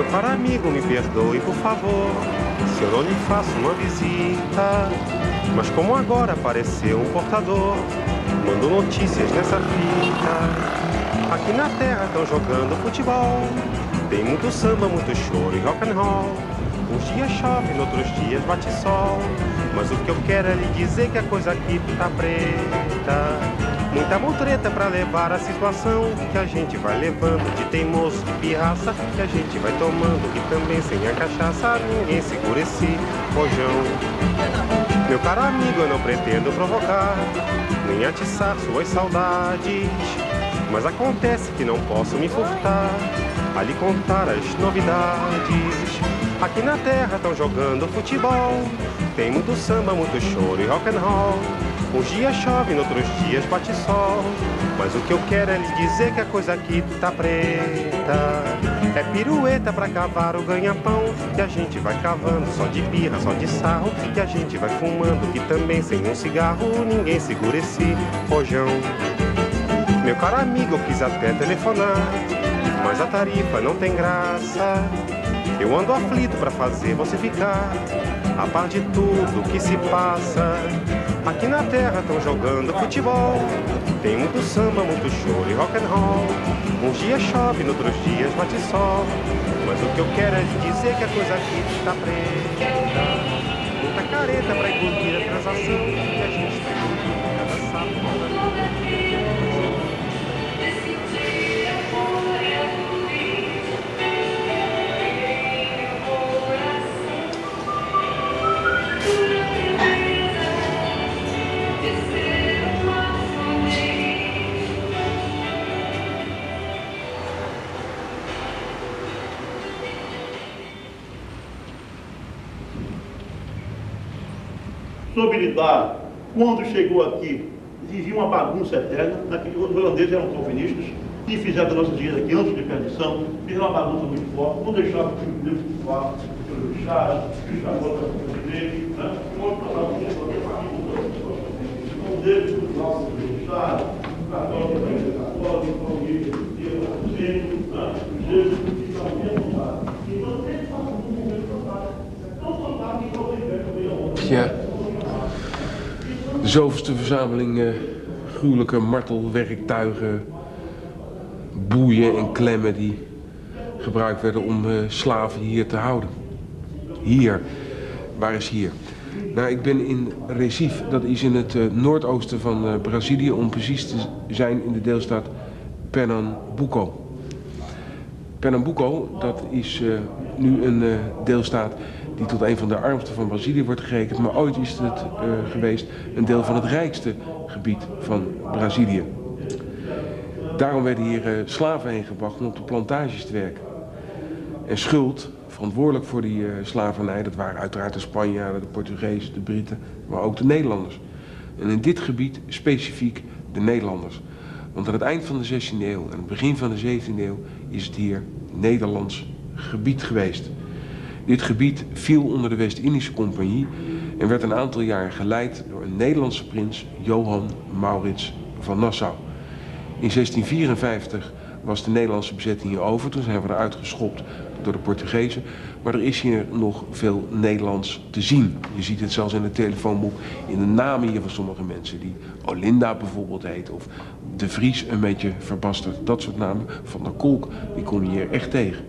Caro amigo, me perdoe, por favor, se eu não lhe faço uma visita. Mas como agora apareceu um portador, mando notícias nessa fita. Aqui na terra estão jogando futebol, tem muito samba, muito choro e rock and roll. Uns dias chove, noutros dias bate sol, mas o que eu quero é lhe dizer que a coisa aqui tá preta. Muita mutreta pra levar a situação, que a gente vai levando de teimoso, de pirraça, que a gente vai tomando, que também sem a cachaça ninguém segura esse rojão. Meu caro amigo, eu não pretendo provocar, nem atiçar suas saudades, mas acontece que não posso me furtar a lhe contar as novidades. Aqui na terra estão jogando futebol, tem muito samba, muito choro e rock and roll. Uns dias chove, noutros dias bate sol, mas o que eu quero é lhe dizer que a coisa aqui tá preta. É pirueta pra cavar o ganha-pão, que a gente vai cavando só de birra, só de sarro, que a gente vai fumando, que também sem um cigarro ninguém segura esse rojão. Meu caro amigo, eu quis até telefonar, mas a tarifa não tem graça. Eu ando aflito pra fazer você ficar a par de tudo que se passa. Aqui na terra estão jogando futebol, tem muito samba, muito choro e rock and roll. Uns dias chove, noutros dias bate sol, mas o que eu quero é lhe dizer que a coisa aqui está preta. Muita careta pra engolir a transação, que a gente está envolvido cada sábado. Soube lidar, quando chegou aqui, vivia uma bagunça eterna. Os holandeses eram calvinistas e fizeram das nossas dias aqui, antes de perdição, fizeram uma bagunça muito forte, não deixavam que o Deus falar, o chá, o chagota dele, né? Um deles, o alto do chá, o católico, o católico, o Jesus, que está muito lá. Então, eles estavam com um momento fantástico. Tão fantástico que eu também Ja. De zoveelste verzameling gruwelijke martelwerktuigen, boeien en klemmen die gebruikt werden om slaven hier te houden. Hier. Waar is hier? Nou, ik ben in Recife, dat is in het noordoosten van Brazilië, om precies te zijn in de deelstaat Pernambuco. Pernambuco, dat is nu een deelstaat die tot een van de armste van Brazilië wordt gerekend, maar ooit is het geweest een deel van het rijkste gebied van Brazilië. Daarom werden hier slaven heen gebracht om op de plantages te werken. En schuld, verantwoordelijk voor die slavernij, dat waren uiteraard de Spanjaarden, de Portugezen, de Britten, maar ook de Nederlanders. En in dit gebied specifiek de Nederlanders. Want aan het eind van de 16e eeuw en het begin van de 17e eeuw is het hier Nederlands gebied geweest. Dit gebied viel onder de West-Indische Compagnie en werd een aantal jaar geleid door een Nederlandse prins, Johan Maurits van Nassau. In 1654 was de Nederlandse bezetting hier over, toen zijn we eruit geschopt door de Portugezen. Maar er is hier nog veel Nederlands te zien. Je ziet het zelfs in het telefoonboek, in de namen hier van sommige mensen, die Olinda bijvoorbeeld heet, of De Vries een beetje verbasterd, dat soort namen. Van der Kolk, die kom je hier echt tegen.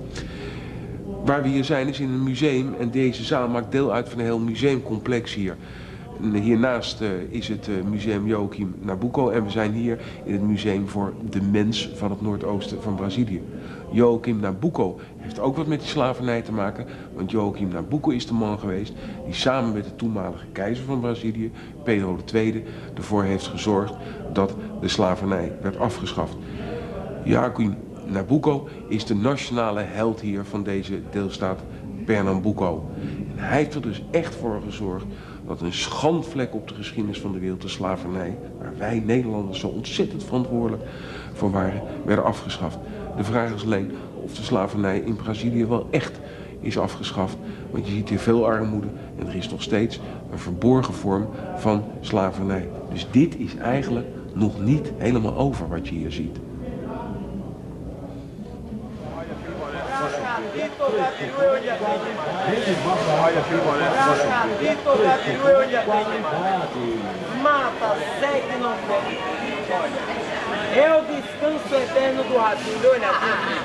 Waar we hier zijn is in een museum en deze zaal maakt deel uit van een heel museumcomplex hier. En hiernaast is het museum Joaquim Nabuco en we zijn hier in het museum voor de mens van het noordoosten van Brazilië. Joaquim Nabuco heeft ook wat met die slavernij te maken, want Joaquim Nabuco is de man geweest die samen met de toenmalige keizer van Brazilië, Pedro II, ervoor heeft gezorgd dat de slavernij werd afgeschaft. Joaquim Nabuco is de nationale held hier van deze deelstaat Pernambuco. En hij heeft er dus echt voor gezorgd dat een schandvlek op de geschiedenis van de wereld, de slavernij, waar wij Nederlanders zo ontzettend verantwoordelijk voor waren, werden afgeschaft. De vraag is alleen of de slavernij in Brazilië wel echt is afgeschaft. Want je ziet hier veel armoede en er is nog steeds een verborgen vorm van slavernij. Dus dit is eigenlijk nog niet helemaal over wat je hier ziet. Mata, segue, não segue. É o descanso eterno do ratinho, olha aqui.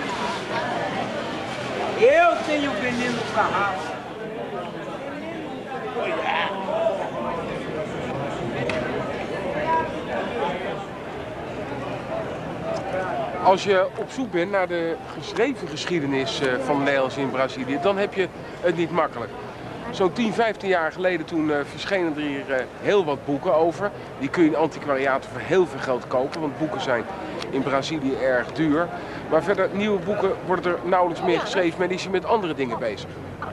Eu tenho veneno no carrasco. Als je op zoek bent naar de geschreven geschiedenis van de Nederlanders in Brazilië, dan heb je het niet makkelijk. Zo'n 10, 15 jaar geleden toen verschenen er hier heel wat boeken over. Die kun je in antiquariaten voor heel veel geld kopen, want boeken zijn in Brazilië erg duur. Maar verder, nieuwe boeken worden er nauwelijks meer geschreven, men is hier met andere dingen bezig.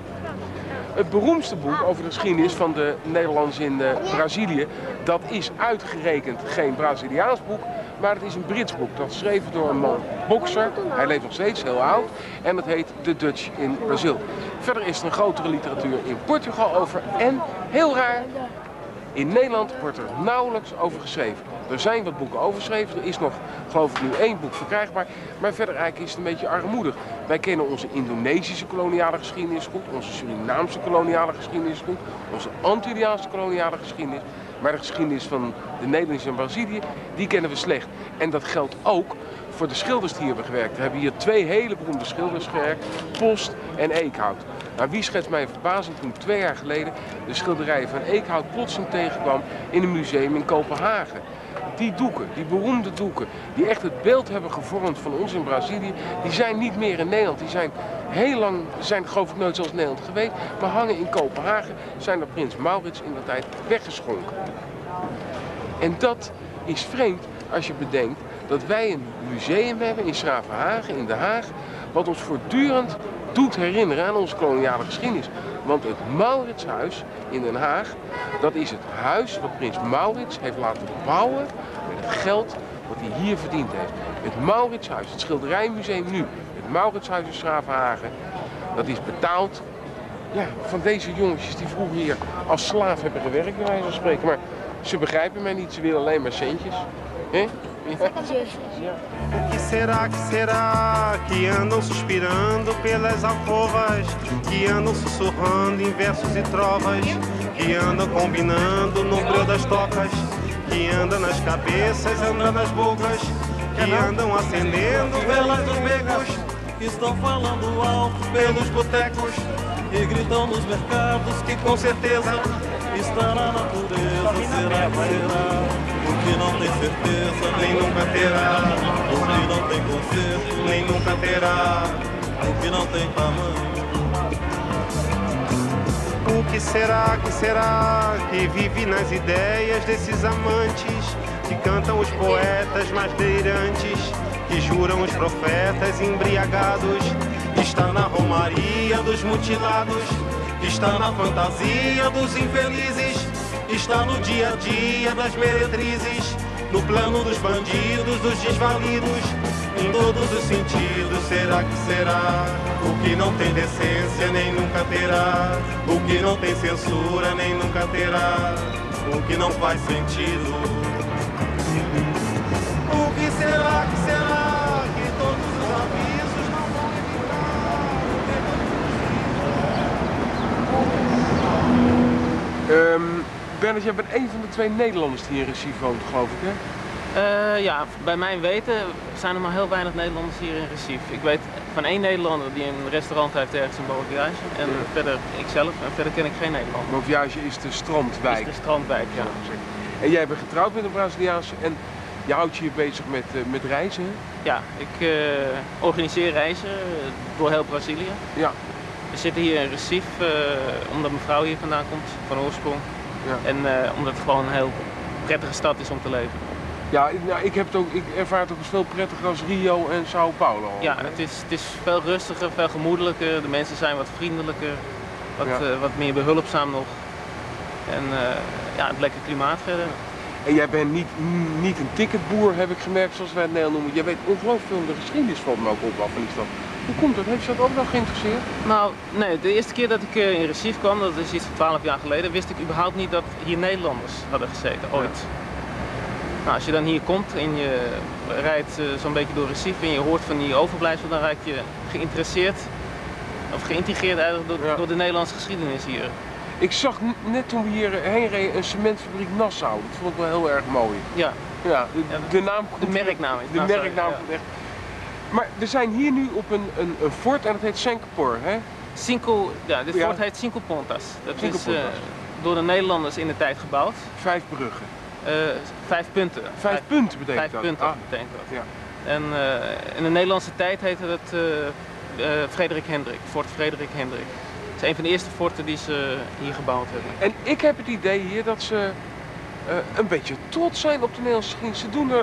Het beroemdste boek over de geschiedenis van de Nederlanders in Brazilië, dat is uitgerekend geen Braziliaans boek, maar het is een Brits boek. Dat is geschreven door een man, bokser, hij leeft nog steeds heel oud, en dat heet The Dutch in Brazil. Verder is er een grotere literatuur in Portugal over en, heel raar, in Nederland wordt er nauwelijks over geschreven. Er zijn wat boeken overgeschreven, er is nog, geloof ik, nu 1 boek verkrijgbaar, maar verder eigenlijk is het een beetje armoedig. Wij kennen onze Indonesische koloniale geschiedenis goed, onze Surinaamse koloniale geschiedenis goed, onze Antilliaanse koloniale geschiedenis, maar de geschiedenis van de Nederlanders in Brazilië, die kennen we slecht. En dat geldt ook voor de schilders die hier hebben gewerkt. We hebben hier 2 hele beroemde schilders gewerkt, Post en Eekhout. Nou, wie schetst mijn verbazing toen 2 jaar geleden de schilderijen van Eekhout plotseling tegenkwam in een museum in Kopenhagen. Die doeken, die beroemde doeken, die echt het beeld hebben gevormd van ons in Brazilië, die zijn niet meer in Nederland. Die zijn heel lang, zijn geloof ik nooit zoals Nederland geweest, maar hangen in Kopenhagen, zijn door prins Maurits in de tijd weggeschonken. En dat is vreemd als je bedenkt dat wij een museum hebben in 's-Gravenhage in Den Haag, wat ons voortdurend doet herinneren aan onze koloniale geschiedenis. Want het Mauritshuis in Den Haag, dat is het huis wat prins Maurits heeft laten bouwen met het geld wat hij hier verdiend heeft. Het Mauritshuis, het schilderijmuseum nu, het Mauritshuis in 's-Gravenhage, dat is betaald van deze jongetjes die vroeger hier als slaaf hebben gewerkt, bij wijze van spreken. Maar ze begrijpen mij niet, ze willen alleen maar centjes. Hè? O que será que andam suspirando pelas alcovas, que andam sussurrando em versos e trovas, que andam combinando no breu das tocas, que andam nas cabeças, andam nas bocas, que andam acendendo velas dos becos, Estão falando alto pelos botecos e gritam nos mercados que com certeza está na natureza. Será que será? O que não tem certeza nem nunca terá, o que não tem conserto nem nunca terá. o que não tem tamanho. O que será que vive nas ideias desses amantes, que cantam os poetas mais delirantes, que juram os profetas embriagados? Está na romaria dos mutilados, está na fantasia dos infelizes, está no dia a dia das meretrizes, no plano dos bandidos, dos desvalidos, em todos os sentidos. Será que será? O que não tem decência nem nunca terá, o que não tem censura nem nunca terá, o que não faz sentido. O que será que todos os avisos não vão Bernard, jij bent een van de 2 Nederlanders die in Recife woont, geloof ik, hè? Ja, bij mijn weten zijn er maar heel weinig Nederlanders hier in Recife. Ik weet van 1 Nederlander die een restaurant heeft ergens in Boviage en verder ikzelf en verder ken ik geen Nederlander. Boviage is de strandwijk. Is de strandwijk, ja. En jij bent getrouwd met een Braziliaanse en je houdt je hier bezig met reizen, hè? Ja, ik organiseer reizen door heel Brazilië. Ja. We zitten hier in Recife omdat mijn vrouw hier vandaan komt, van oorsprong. Ja. En omdat het gewoon een heel prettige stad is om te leven. Ja, nou, ik ervaar het ook als veel prettiger als Rio en Sao Paulo. Ja, het is veel rustiger, veel gemoedelijker. De mensen zijn wat vriendelijker, wat meer behulpzaam nog. En het lekker klimaat verder. En jij bent niet een ticketboer, heb ik gemerkt, zoals wij het Nederland noemen. Jij weet ongelooflijk veel van de geschiedenis van me ook op af van die stad. Hoe komt dat? Heeft je dat ook nog geïnteresseerd? Nou, nee, de eerste keer dat ik in Recife kwam, dat is iets van 12 jaar geleden, wist ik überhaupt niet dat hier Nederlanders hadden gezeten, ooit. Ja. Nou, als je dan hier komt en je rijdt zo'n beetje door Recife en je hoort van die overblijfselen, dan raak je geïnteresseerd of geïntegreerd eigenlijk door de Nederlandse geschiedenis hier. Ik zag net toen we hierheen reden een cementfabriek Nassau. Dat vond ik wel heel erg mooi. Ja. Ja, de naam komt... De merknaam is De Nassau, merknaam komt echt... Maar we zijn hier nu op een fort en dat heet Senkapor, hè? Dit fort heet Cinco Pontas. Dat Cinco is Pontas. door de Nederlanders in de tijd gebouwd. 5 bruggen. 5 punten. 5 punten betekent 5 dat? punten betekent dat. Ja. En in de Nederlandse tijd heette het Frederik Hendrik, Fort Frederik Hendrik. Het is een van de eerste forten die ze hier gebouwd hebben. En ik heb het idee hier dat ze een beetje trots zijn op de Nederlandse geschiedenis. Ze doen er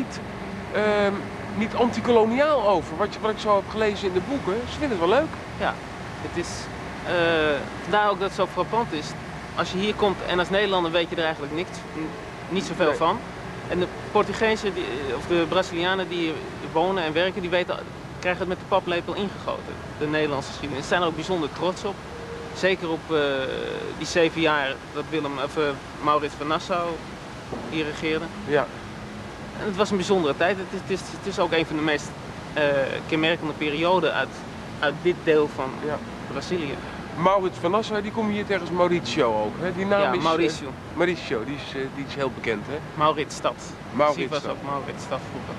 niet antikoloniaal over, wat ik zo heb gelezen in de boeken. Ze vinden het wel leuk. Ja, het is vandaar ook dat het zo frappant is. Als je hier komt en als Nederlander weet je er eigenlijk niet zoveel van. En de Portugezen of de Brazilianen die hier wonen en werken, die krijgen het met de paplepel ingegoten. De Nederlandse geschiedenis. Ze zijn er ook bijzonder trots op. Zeker op die 7 jaar dat Maurits van Nassau hier regeerde. Ja. En het was een bijzondere tijd. Het is ook een van de meest kenmerkende perioden uit dit deel van Brazilië. Maurits van Nassau, die komt hier tegen als Mauricio ook. Hè? Die naam is Mauricio. Mauricio, die is heel bekend, hè? Mauritsstad. Mauritsstad. was ook Mauritsstad vroeger.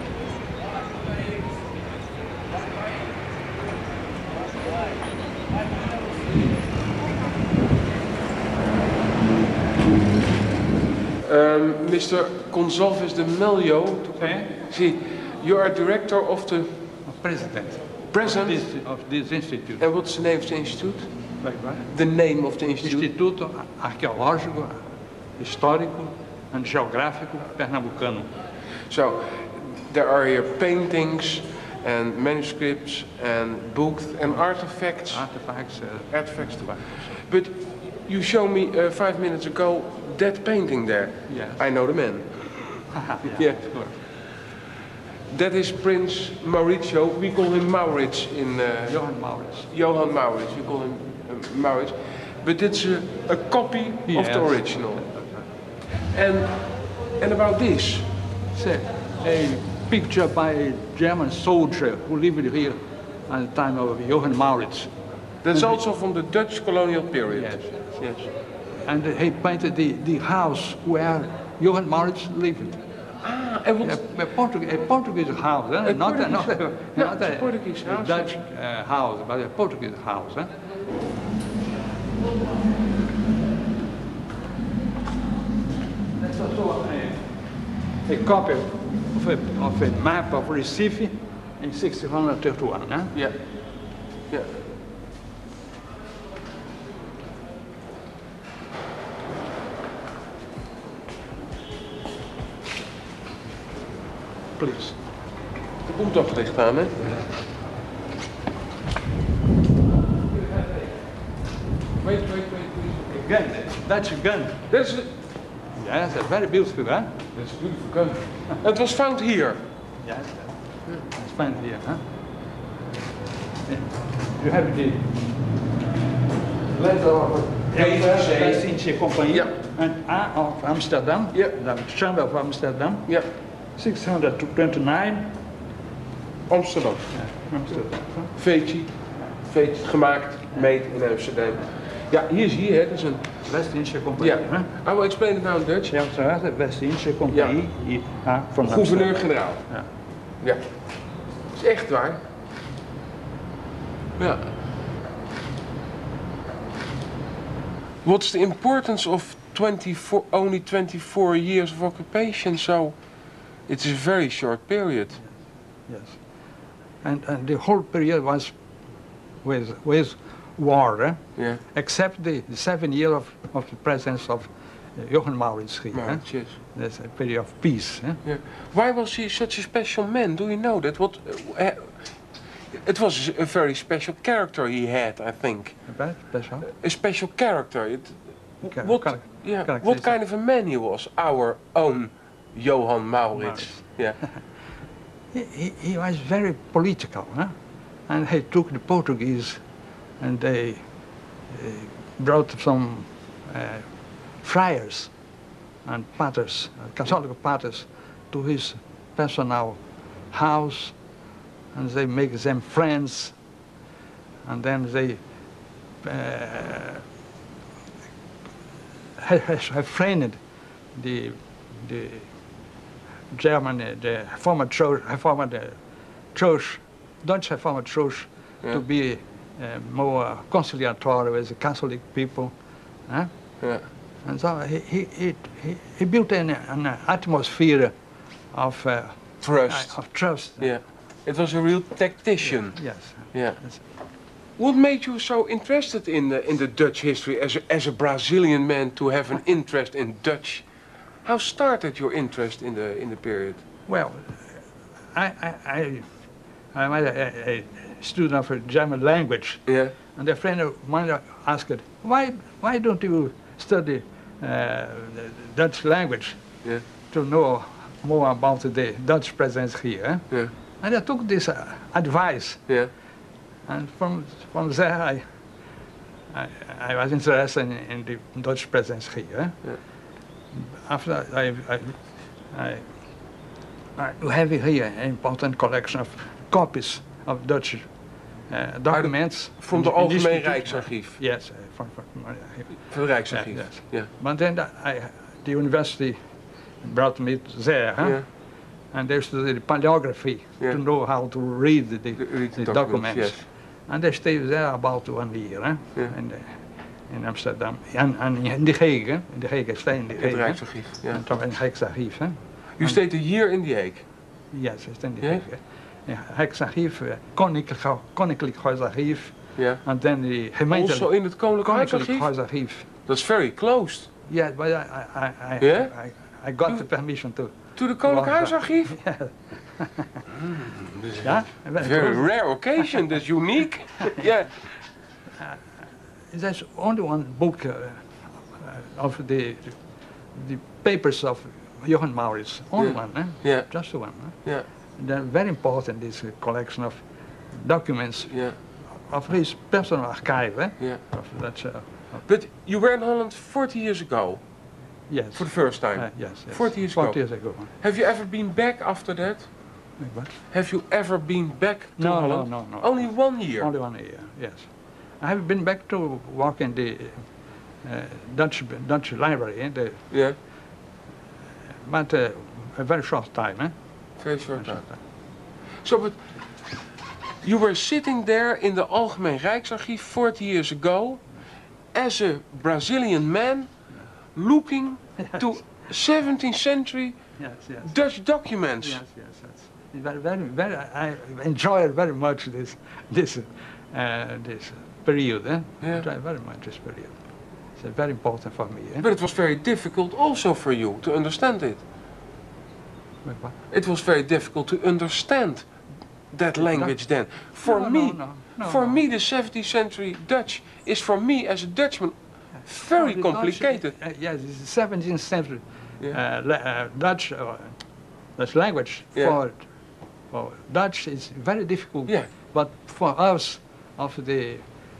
Mr. Gonçalves de Mello, see, you are director of the President of this institute. And what's the name of the institute? The name of the institute? Instituto Arqueológico, Histórico and Geográfico Pernambucano. So, there are here paintings and manuscripts and books and artifacts. Artifacts. But you showed me 5 minutes ago that painting there. Yes. I know the man. Yeah, of course. That is Prince Mauricio. We call him Maurits in... Johan Maurits. Johan Maurits. We call him Maurits. But it's a copy of the original. And about this? A picture by a German soldier who lived here at the time of Johan Maurits. That's also from the Dutch colonial period. Yes. And he painted the house where Johan Maurits lived. And what? A Portuguese house, not a Portuguese house. Dutch house, but a Portuguese house. That's also a copy of a map of Recife in 1631. Yeah. Yeah. Please. Er komt toch licht aan, hè? Wait. A gun. That's a gun. That's Yes, a very beautiful gun. That's a beautiful gun. It was found here. Yes, it's found here. You have the letter of West India Company and A of Amsterdam, the Chamber of Amsterdam, 629. Amsterdam. Amsterdam. Veetje gemaakt, made in Amsterdam. Ja, hier zie je, hè, dat is een... West India Company. I will explain it now in Dutch. Ja, the West India Company from Gouverneur-generaal. Ja. Dat is echt waar. Ja. What's the importance of only 24 years of occupation? So it's a very short period. Yes. And the whole period was with war, except the 7 years of the presence of Johan Maurits here. Yes. That's a period of peace. Yeah. Why was he such a special man? Do you know that? It was a very special character he had, I think. Special? A special character. What kind of a man he was? Our own Johan Maurits. Yeah. He was very political, and he took the Portuguese, and they brought some friars and paters, Catholic paters, to his personal house, and they make them friends. and then they have trained the German, the former church, Dutch reformer church, to be more conciliatory with the Catholic people. Yeah. And so he built an atmosphere of Trust. Of trust. Yeah. It was a real tactician. Yes. Yeah. Yes. What made you so interested in the Dutch history as a Brazilian man to have an interest in Dutch? How started your interest in the period? Well, I'm a student of German language. Yeah. And a friend of mine asked, why don't you study the Dutch language to know more about the Dutch presence here? Yeah. And I took this advice. Yeah. And from there, I was interested in the Dutch presence here. Yeah. After I have here an important collection of copies of Dutch documents. From the Algemeen Rijksarchief? Yes, from the Rijksarchief, yes. Yeah. But then the university brought me there, Yeah. and they studied paleography to know how to read the documents. Yes. And they stayed there about 1 year, Yeah. in Amsterdam. And in The Hague, in The Hague, I stayed in The In Hague. the Rijksarchief, yeah. And in Rijksarchief. You stayed a year in The Hague? Yes, I stayed in The Yeah. Hague. In Rijksarchief, Koninklijk Huisarchief. Yeah. And then the gemeente. Also in het Koninklijk Koninklijk Huisarchief? Huisarchief. That's very close. Yeah, but I got the permission to. To the Koninklijk Huisarchief? Yeah. Yeah. Very rare occasion. That's unique. Yeah. There's only one book of the papers of Johan Maurits. Only one, Yeah. Just the one. Yeah. They're very important, this collection of documents Yeah. of his personal archive. Yeah. Of that, But you were in Holland 40 years ago. yes. For the first time. Yes, yes. 40 years 40 ago. years ago. Have you ever been back after that? What? Have you ever been back to No, Holland? no. Only 1 year? Only 1 year, yes. I have been back to work in the Dutch library, Yeah. but a very short time. Very short time. So, but you were sitting there in the Algemeen Rijksarchief 40 years ago as a Brazilian man looking to 17th century Yes, yes. Dutch documents. Yes, yes, yes. Very, I enjoy very much this period. I enjoy very much this period. It's very important for me. But it was very difficult also for you to understand it. Wait, what? It was very difficult to understand that language then. For No, me, no, for no. me, the 17th century Dutch is for me as a Dutchman very the complicated. Dutch, yes, it's the 17th century Yeah. Dutch language. Yeah. For Dutch is very difficult. Yeah. But for us, of the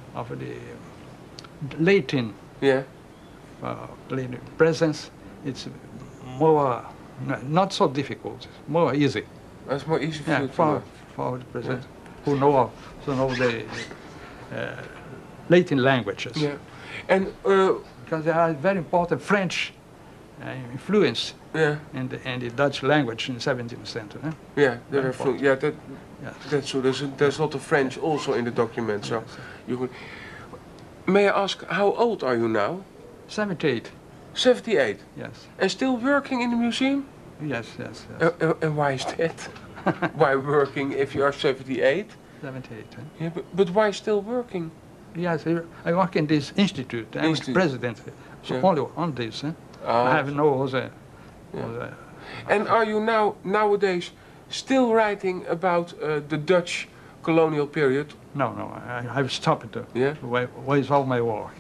Latin Yeah. Latin presence, it's more not so difficult, more easy. That's more easy for you to for know. the presence who know the Latin languages. Yeah. And Because there are very important French influence yeah, in the Dutch language in the 17th century. yeah, there Very are important. yeah, Yes. that's true. There's a lot of French also in the document. So, you could, may I ask, how old are you now? 78. 78. Yes. And still working in the museum? Yes. Yes. Yes. And why is that? Why working if you are 78? 78. Yeah, but why still working? Yes. I work in this institute. I'm Institute. president. So Yeah. only on this. Oh. I have no other. And are you nowadays still writing about the Dutch colonial period? No. I've stopped. Yeah. Where's all my work?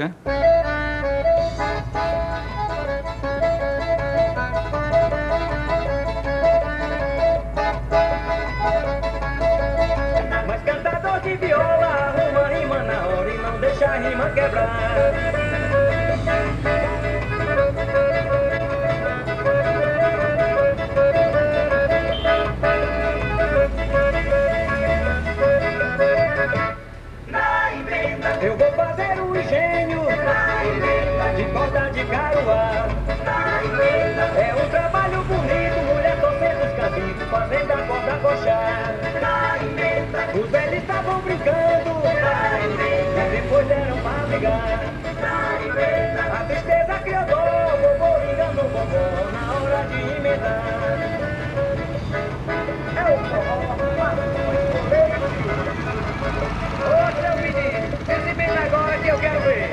Mas cantador de viola arruma rima na hora e não deixa a rima quebrar. debochar. Os velhos estavam brincando e depois deram pra brigar. A tristeza criou dó, vovô enganou vovó na hora de emendar. É o forró, ô seu menino, esse bem agora que eu quero ver.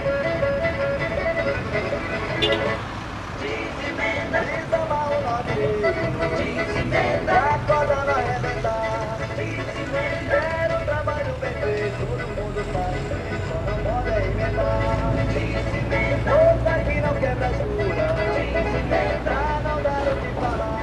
Desemenda o nó direito, desemenda a corda não arrebentar. Era um trabalho bem feito, todo mundo sabe, só não pode emendar. Ouça que não quebra a jura, pra não dar o que falar.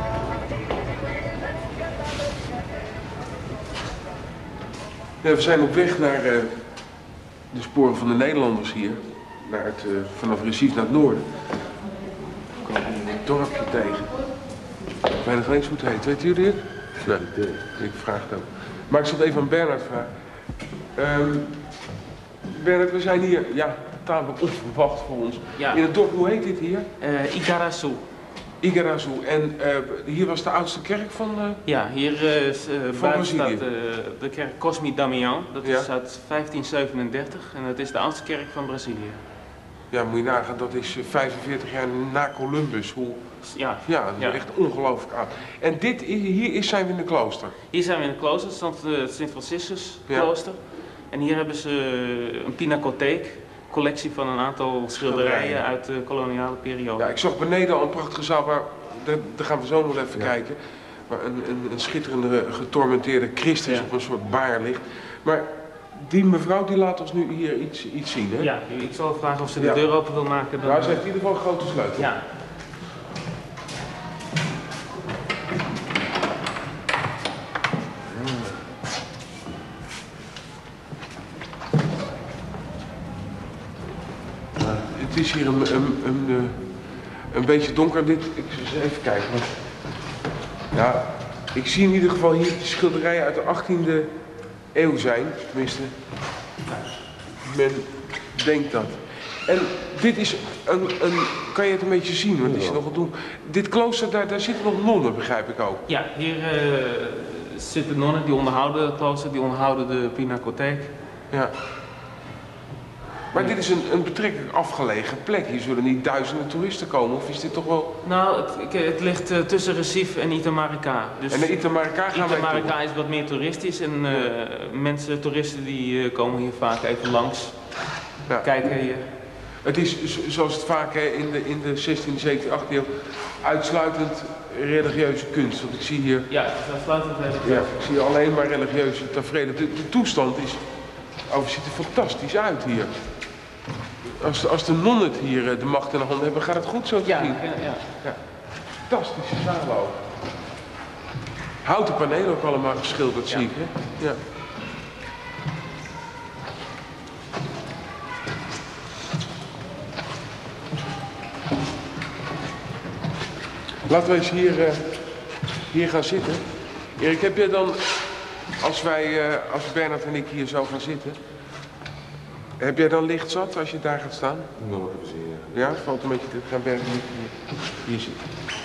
We zijn op weg naar de sporen van de Nederlanders hier, naar vanaf Recife naar het noorden. We komen hier een dorpje tegen. Ik weet nog eens hoe het heet. Weten jullie het? Nee, ik vraag het ook. Maar ik zal het even aan Bernard vragen. Bernard, we zijn hier, ja, tamelijk onverwacht voor ons. Ja. In het dorp, hoe heet dit hier? Igaraçu. Igaraçu. En hier was de oudste kerk van Ja, hier buiten staat de kerk Cosme Damião. Dat is uit 1537 en dat is de oudste kerk van Brazilië. Ja, moet je nagaan, dat is 45 jaar na Columbus. Ja, dat is echt ongelooflijk oud. En hier zijn we in de klooster. Hier zijn we in het klooster, het Sint Franciscus klooster. En hier hebben ze een pinacotheek, collectie van een aantal schilderijen uit de koloniale periode. Ja, ik zag beneden al een prachtige zaal, maar daar gaan we zo nog even kijken. Waar een schitterende getormenteerde Christus op een soort baar ligt. Maar die mevrouw die laat ons nu hier iets zien, hè? Ja, ik zal vragen of ze de deur open wil maken. Nou, ze heeft in ieder geval een grote sleutel. Ja. Het is hier een beetje donker. Ik zal eens even kijken. Ja, ik zie in ieder geval hier de schilderijen uit de 18e eeuw zijn. Tenminste, men denkt dat. En dit is kan je het een beetje zien, wat is er nog aan doen? Dit klooster, daar zitten nog nonnen, begrijp ik ook. Ja, hier zitten nonnen die onderhouden het klooster, die onderhouden de pinacotheek. Ja. Maar dit is een betrekkelijk afgelegen plek. Hier zullen niet duizenden toeristen komen, of is dit toch wel... Nou, het ligt tussen Recife en Itamaracá. Dus en naar Itamaracá gaan wij toe. Itamaracá is wat meer toeristisch en toeristen die komen hier vaak even langs. Ja. Kijken hier. Het is zoals het vaak in de 16e, 17e, 18e eeuw uitsluitend religieuze kunst. Want ik zie hier... Ja, het is uitsluitend religieus. Ja, ik zie alleen maar religieuze tafereelen. De toestand is... ziet er fantastisch uit hier. Als de nonnen het hier de macht in de handen hebben, gaat het goed zo te zien. Ja. Fantastische zaal ook. Houten panelen ook allemaal geschilderd, zie ik, hè? Ja. Laten we eens hier gaan zitten. Erik, heb jij dan, als Bernard en ik hier zo gaan zitten, heb jij dan licht zat als je daar gaat staan? Nou, ik heb gezien, ja. Ja, valt een beetje te gaan Bernard en ik hier zitten.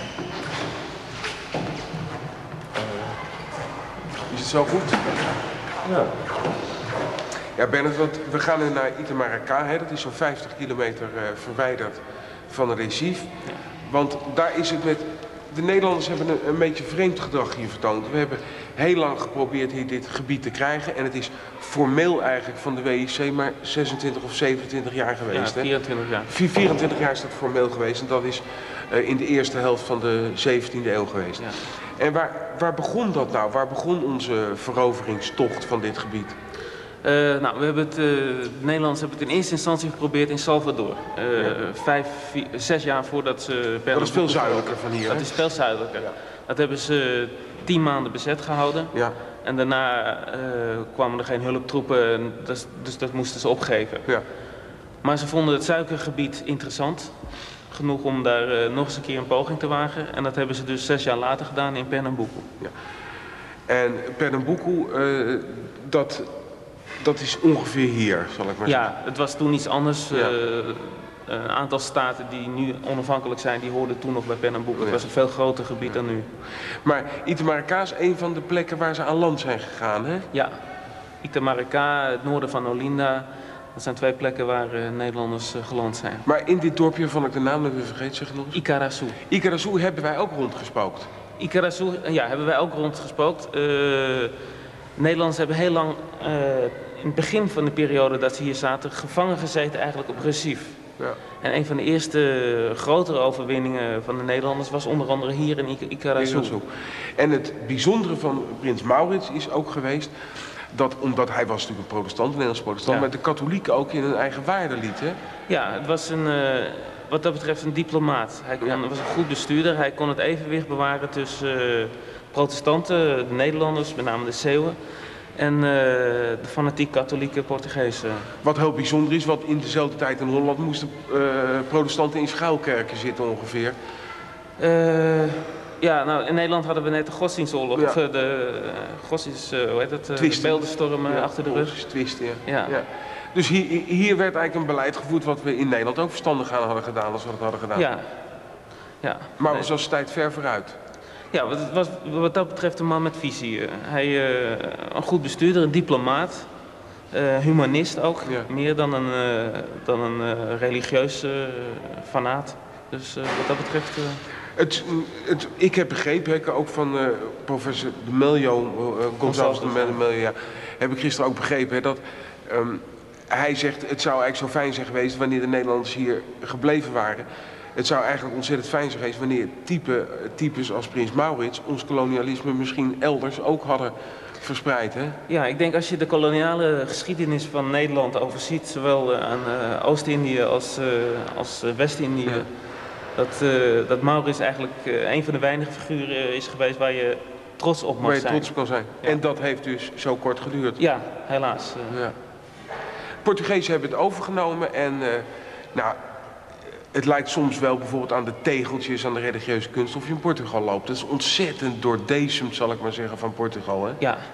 Is het zo goed? Ja. Ja, Bernard, want we gaan nu naar Itamaracá, hè? Dat is zo'n 50 kilometer verwijderd van Recife. Want daar is het met... De Nederlanders hebben een beetje vreemd gedrag hier vertoond. We hebben heel lang geprobeerd hier dit gebied te krijgen. En het is formeel eigenlijk van de WIC maar 26 of 27 jaar geweest. Ja, 24 jaar. 24 jaar is dat formeel geweest. En dat is in de eerste helft van de 17e eeuw geweest. Ja. En waar begon dat nou? Waar begon onze veroveringstocht van dit gebied? Nou, de Nederlanders hebben het in eerste instantie geprobeerd in Salvador. 6 jaar voordat ze... Dat is veel zuidelijker van hier, Dat is veel zuidelijker. Ja. Dat hebben ze 10 maanden bezet gehouden. Ja. En daarna kwamen er geen hulptroepen, en dus dat moesten ze opgeven. Ja. Maar ze vonden het suikergebied interessant. Genoeg om daar nog eens een keer een poging te wagen. En dat hebben ze dus 6 jaar later gedaan in Pernambuco. Ja. En Pernambuco, dat is ongeveer hier, zal ik maar zeggen. Ja, het was toen iets anders. Een aantal staten die nu onafhankelijk zijn, die hoorden toen nog bij Pernambuco. Het was een veel groter gebied dan nu. Maar Itamaracá is een van de plekken waar ze aan land zijn gegaan, hè? Ja, Itamaracá, het noorden van Olinda. Dat zijn 2 plekken waar Nederlanders geland zijn. Maar in dit dorpje, waarvan ik de naam nog weer vergeet, zeg nog eens. Icarassu. Icarassu hebben wij ook rondgespookt. Icarassu, ja, hebben wij ook rondgespookt. Nederlanders hebben heel lang, in het begin van de periode dat ze hier zaten, gevangen gezeten eigenlijk op Recife. Ja. En een van de eerste grotere overwinningen van de Nederlanders was onder andere hier in Icarassu. En het bijzondere van prins Maurits is ook geweest dat, omdat hij was natuurlijk een protestant, een Nederlands protestant, maar de katholieken ook in hun eigen waarde lieten. Ja, het was wat dat betreft een diplomaat. Hij was een goed bestuurder. Hij kon het evenwicht bewaren tussen protestanten, de Nederlanders, met name de Zeeuwen, en de fanatiek katholieke Portugezen. Wat heel bijzonder is, want in dezelfde tijd in Holland moesten protestanten in schuilkerken zitten ongeveer. Ja, nou in Nederland hadden we net de godsdienstoorlog, of de beeldenstorm achter de rug. Twisten, ja. Dus hier werd eigenlijk een beleid gevoerd wat we in Nederland ook verstandig aan hadden gedaan als we dat hadden gedaan. Ja. Maar was als tijd ver vooruit. Ja, het was wat dat betreft een man met visie. Hij een goed bestuurder, een diplomaat, humanist ook, meer dan een religieus fanaat. Dus wat dat betreft... Ik heb begrepen, ook van professor de Mello, González de Mello, heb ik gisteren ook begrepen, dat hij zegt, het zou eigenlijk zo fijn zijn geweest wanneer de Nederlanders hier gebleven waren. Het zou eigenlijk ontzettend fijn zijn geweest wanneer types als prins Maurits ons kolonialisme misschien elders ook hadden verspreid. Hè? Ja, ik denk als je de koloniale geschiedenis van Nederland overziet, zowel aan Oost-Indië als West-Indië, dat Maurits eigenlijk een van de weinige figuren is geweest waar je trots op mag zijn. Waar je trots op kan zijn. Ja. En dat heeft dus zo kort geduurd. Ja, helaas. Portugezen hebben het overgenomen en het lijkt soms wel bijvoorbeeld aan de tegeltjes, aan de religieuze kunst of je in Portugal loopt. Dat is ontzettend doordezemd, zal ik maar zeggen, van Portugal. Hè? Ja.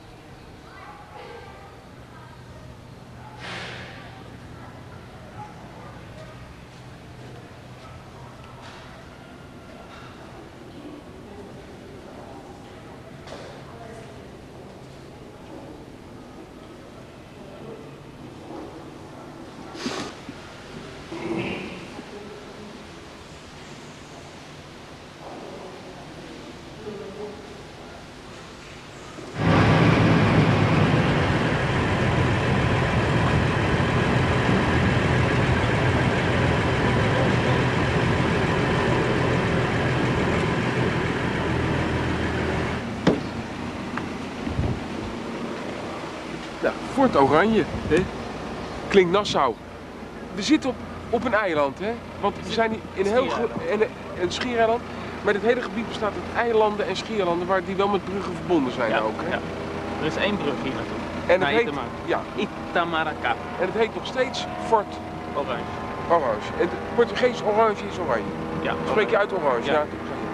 Fort Oranje, hè? Klinkt Nassau. We zitten op een eiland, hè? Want we zijn hier in een schiereiland. Maar dit hele gebied bestaat uit eilanden en schiereilanden die wel met bruggen verbonden zijn ook. Hè? Ja. Er is 1 brug hier naartoe. En het heet Itamaracá. En het heet nog steeds Fort Oranje. En het Portugees oranje is oranje. Ja. Spreek je uit oranje? Ja.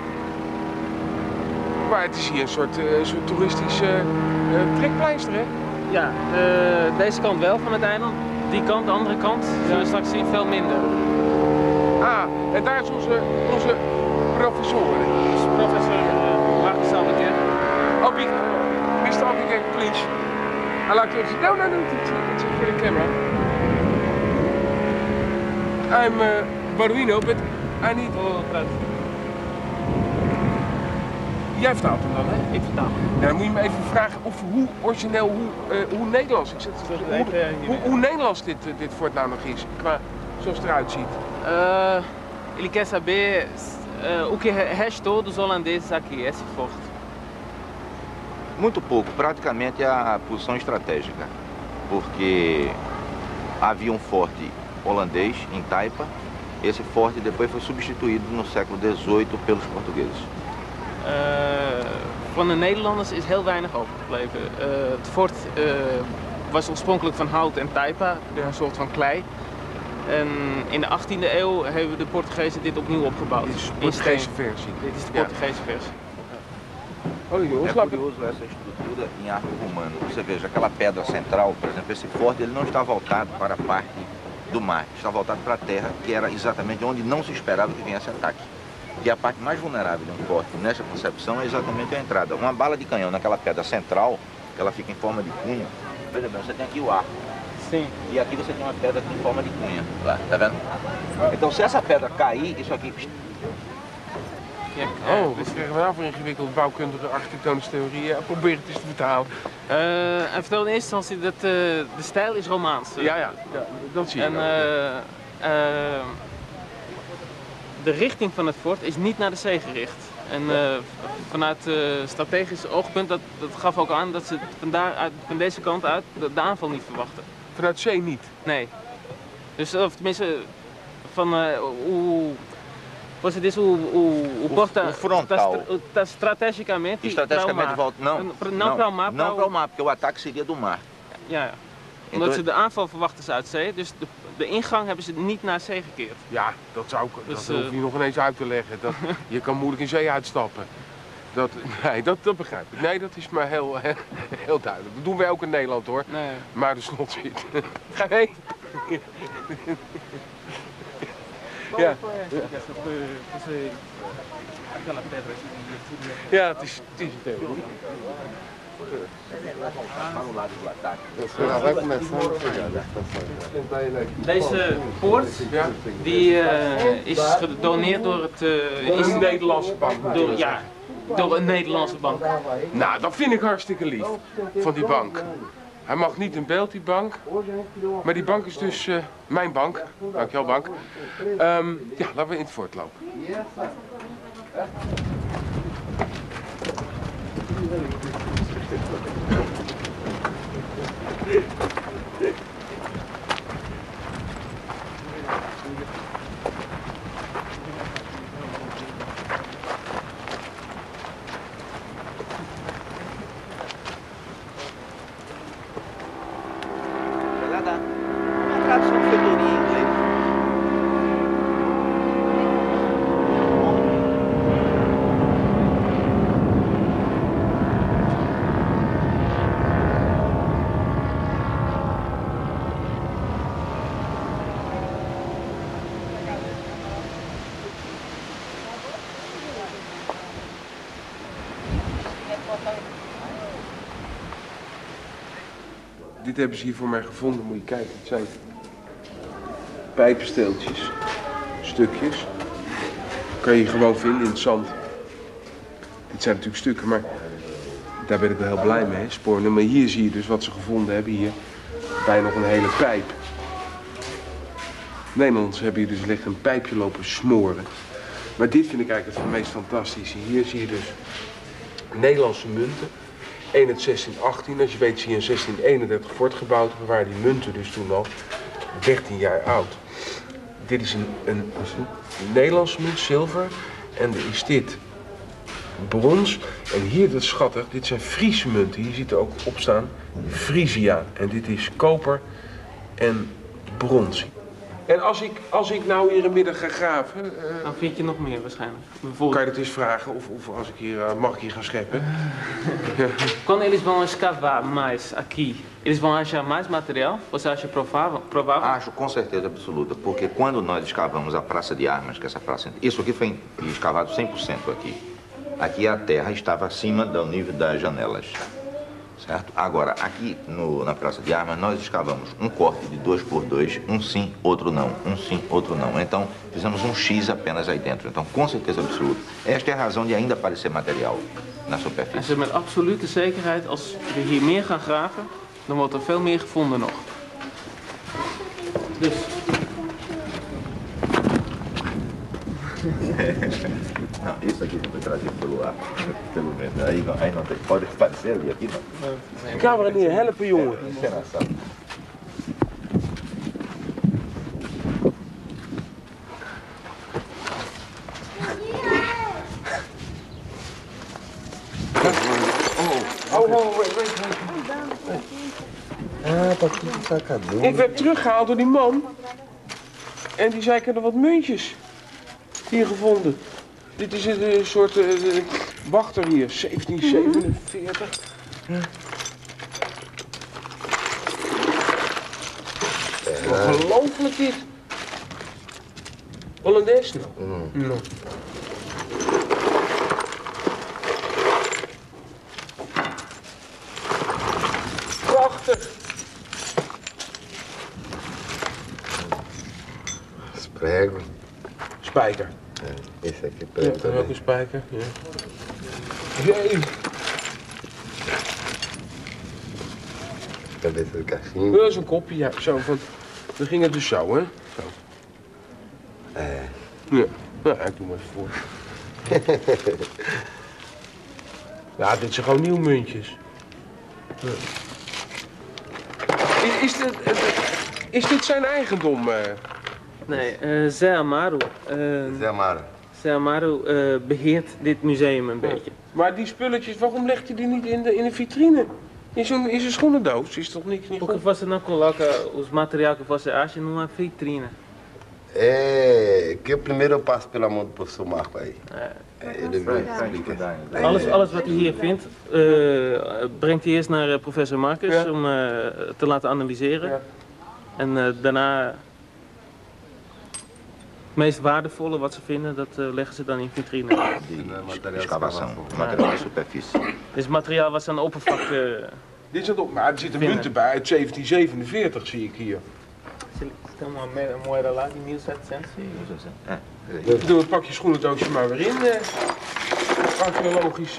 Maar het is hier een soort toeristisch trekpleister, hè? Ja, deze kant wel van het eiland. Die kant, de andere kant, zullen we straks zien, veel minder. En daar is onze professor. Dus professor Marcus Albuquerque. Mr. Albuquerque, please. I like to... No, it's for the camera. I'm Baruino, but I need... Jij vertaalt hem dan, hè? Ik vertaal hem. Ja, dan moet je me even vragen hoe origineel, hoe Nederlands hoe Nederlands dit fort nou nog is, zoals het eruit ziet. Ele quer saber o que restou dos holandeses aqui, esse fort. Muito pouco, praticamente a posição estratégica, porque havia um forte holandês em Taipa. Esse forte depois foi substituído no século XVIII pelos portugueses. Van de Nederlanders is heel weinig overgebleven. Het fort was oorspronkelijk van hout en taipa, een soort van klei. En in de 18e eeuw hebben de Portugezen dit opnieuw opgebouwd. Dit is de Portugese versie. Dit is de Portugese versie. É curioso essa estrutura em arco romano. Você veja, aquela pedra central, por exemplo, esse forte ele não está voltado para a parte do mar está voltado para a terra, que era exatamente onde não se esperava que viesse ataque. E a parte mais vulnerável de um forte nessa concepção é exatamente a entrada. Uma bala de canhão naquela pedra central, que ela fica em forma de cunha, veja bem, você tem aqui o arco. Sim. E aqui você tem uma pedra em forma de cunha, lá, tá vendo? Então se essa pedra cair, isso aqui... Oh, wat krijgen we nou voor ingewikkelde bouwkundige architectonische theorieën? Probeer het eens te vertalen. Hij vertelde in eerste instantie dat de stijl is Romaans. Ja, dat zie je. En de richting van het fort is niet naar de zee gericht. En vanuit strategisch oogpunt, dat gaf ook aan dat ze van deze kant uit de aanval niet verwachten. Vanuit zee niet? Nee. Dus of tenminste, van hoe... Você disse o porta frontal. Estrategicamente Estrategicamente volta. Não para o mar. Não para o mar, porque o ataque seria do mar. Ja. Omdat ze de aanval verwachten is uit zee, dus de ingang hebben ze niet naar zee gekeerd. Ja, dat hoef je nog ineens uit te leggen. Je kan moeilijk in zee uitstappen. Nee, dat begrijp ik. Nee, dat is maar heel duidelijk. Dat doen wij ook in Nederland hoor. Nee. Maar de slot zit. Ga heen. Ja. Ja, het is een theorie. Deze poort die is gedoneerd door het een Nederlandse bank. Door een Nederlandse bank. Nou, dat vind ik hartstikke lief van die bank. Hij mag niet in beeld, die bank. Maar die bank is dus mijn bank. Dankjewel, bank. Ja, laten we in het fort lopen. Dit hebben ze hier voor mij gevonden, moet je kijken. Het zijn pijpensteeltjes, stukjes. Kan je gewoon vinden in het zand. Dit zijn natuurlijk stukken, maar daar ben ik wel heel blij mee, sporen. Maar hier zie je dus wat ze gevonden hebben, hier. Bij nog een hele pijp. Nederlanders hebben hier dus licht een pijpje lopen smoren. Maar dit vind ik eigenlijk het meest fantastische. Hier zie je dus Nederlandse munten. 1 uit 1618, als je weet zie je in 1631 fort gebouwd, we waren die munten dus toen al 13 jaar oud. Dit is een Nederlandse munt, zilver, en dan is dit brons. En hier, dat is schattig, dit zijn Friese munten, hier ziet er ook op staan Frisia. En dit is koper en brons. En als ik nou hier een middag ga graven... dan vind je nog meer waarschijnlijk. Kan je dat eens vragen of als ik hier, mag ik hier gaan scheppen? Quando eles vão escavar mais aqui, eles vão achar mais material? Você acha provável? Acho com certeza absoluta, porque quando nós escavamos a Praça de Armas, que é essa praça... Isso aqui foi escavado 100% aqui. Aqui a terra estava acima do nível das janelas. Certo? Agora, aqui na Praça de Armas, nós escavamos um corte de 2x2, um sim, outro não, um sim, outro não. Então, fizemos um X apenas aí dentro. Então, com certeza absoluta. Esta é a razão de ainda aparecer material na superfície. Dus met absolute zekerheid, als we hier meer gaan graven, dan wordt er veel meer gevonden nog. Dus... Não, isso aqui foi trazido pelo ar, pelo menos. Aí não tem, pode parecer ali, aqui não. Camera neer, helpen jongen. Ik werd teruggehaald door die man. En die zei, ik heb er wat muntjes hier gevonden. Dit is een soort wachter hier, 1747. Ongelooflijk dit. Hollandaise nog? No. Prachtig. Prego. Spijker. Esse aqui é Ja, prego dan ook também. een spijker. Ja. Jee. Cabeça de cachimbo. Dat is een kopje, ja. Zo van. Dan ging het dus zo, hè? Zo. Ja. Nou, ik doe maar even voor. Ja, dit zijn gewoon nieuwmuntjes. Ja. Is dit zijn eigendom? Nee, Zé Amaro. Zé Amaro. Zé Amaro beheert dit museum een beetje. Maar die spulletjes, waarom legt hij die niet in de vitrine? In zo'n schoenendoos is toch niks niet Porque goed? você não coloca os materiais que você acha numa vitrine. É, que primeiro eu passo pela mão do professor Marco aí. Ele me explica. Alles wat hij hier vindt, brengt hij eerst naar professor Marcus om te laten analyseren. Ja. En daarna het meest waardevolle wat ze vinden, dat leggen ze dan in vitrine. De escavação, material de superfície. Dit is materiaal wat ze aan de oppervlak Dit is het maar er zitten munten bij uit 1747 zie ik hier. Tem uma moeda lá de 1700. Ik doe het pakje schoenendoosje maar weer in. Archeologisch.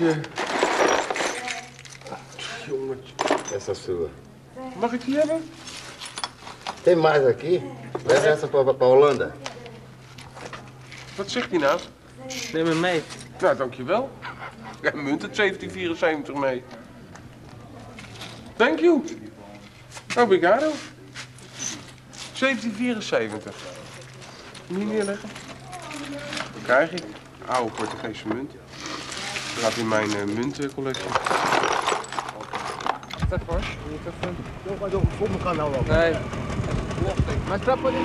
Jongen. Essa sua. Mag ik die hebben? Tem mais aqui? Leva essa pra Holanda. Wat zegt hij nou? Neem hem mee. Nou, dankjewel. Ik heb een munt uit 1774 mee. Thank you. Obrigado. 1774. Niet neerleggen. Dat krijg ik. Oude Portugese munt. Dat gaat in mijn muntencollectie. Sai fora. Mas eu vou no canal logo. Nee. Mas pra poder...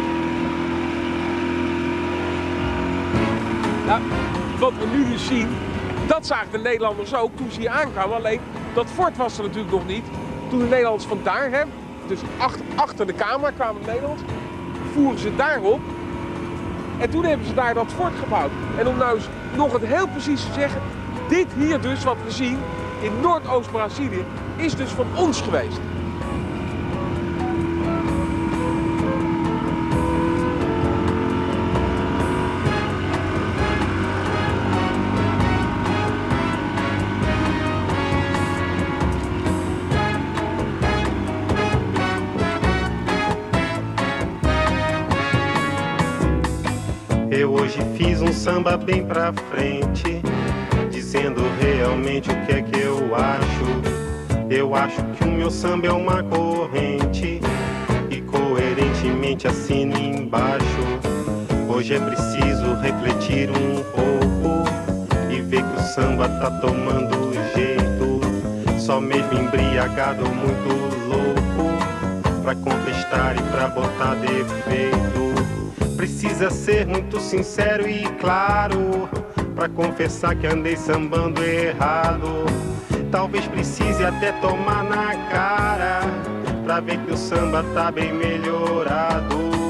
Nou, wat we nu dus zien, dat zagen de Nederlanders ook toen ze hier aankwamen. Alleen, dat fort was er natuurlijk nog niet. Toen de Nederlanders vandaar, hè, dus achter de camera kwamen de Nederlanders, voeren ze daarop. En toen hebben ze daar dat fort gebouwd. En om nou eens nog het heel precies te zeggen, dit hier dus wat we zien in Noordoost-Brazilië is dus van ons geweest. Eu hoje fiz samba bem pra frente, dizendo realmente o que é que eu acho. Eu acho que o meu samba é uma corrente e coerentemente assino embaixo. Hoje é preciso refletir pouco e ver que o samba tá tomando jeito. Só mesmo embriagado ou muito louco pra contestar e pra botar defeito. Precisa ser muito sincero e claro pra confessar que andei sambando errado. Talvez precise até tomar na cara pra ver que o samba tá bem melhorado.